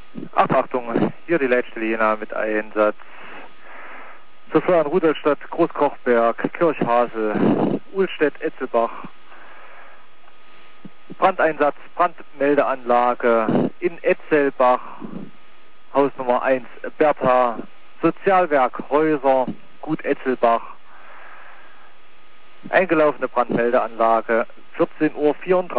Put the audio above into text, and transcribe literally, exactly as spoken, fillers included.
Ach, Achtung, hier die Leitstelle Jena mit Einsatz. Zuvor an Rudolstadt, Großkochberg, Kirchhasel, Uhlstedt, Etzelbach. Brandeinsatz, Brandmeldeanlage in Etzelbach, Haus Nummer eins, Bertha, Sozialwerk Häuser, Gut Etzelbach. Eingelaufene Brandmeldeanlage, vierzehn Uhr vierunddreißig.